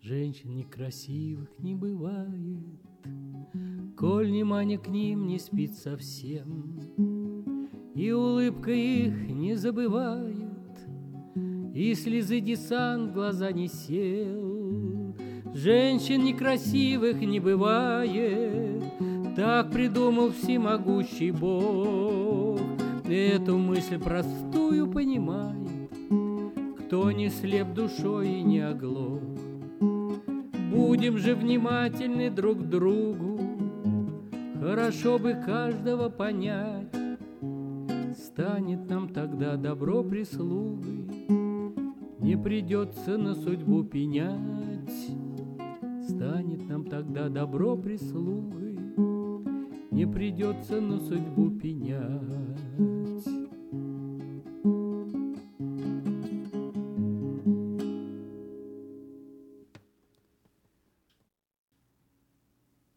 Женщин некрасивых не бывает, коль внимание к ним не спит совсем, и улыбка их не забывает, и слезы десант в глаза не сел. Женщин некрасивых не бывает, так придумал всемогущий Бог. Эту мысль простую понимает, кто не слеп душой и не оглох. Будем же внимательны друг к другу, хорошо бы каждого понять. Станет нам тогда добро прислугой, не придется на судьбу пенять. Станет нам тогда добро прислугой, не придется на судьбу пенять.